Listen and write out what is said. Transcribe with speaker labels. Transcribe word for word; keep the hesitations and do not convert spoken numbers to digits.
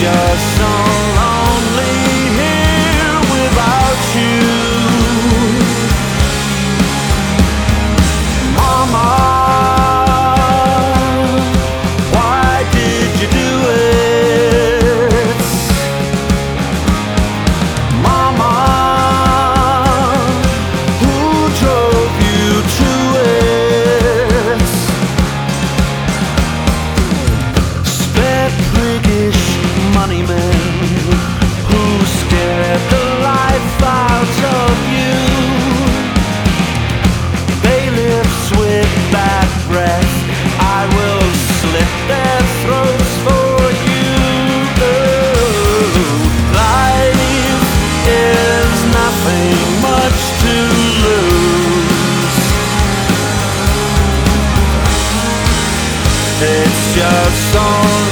Speaker 1: just so lonely here without you. Mama, why did you do it? Mama, who drove you to it? Spare priggish money men who scared the life out of you. Bailiffs with bad breath, I will slit their throats for you. Life is nothing much to lose. It's just so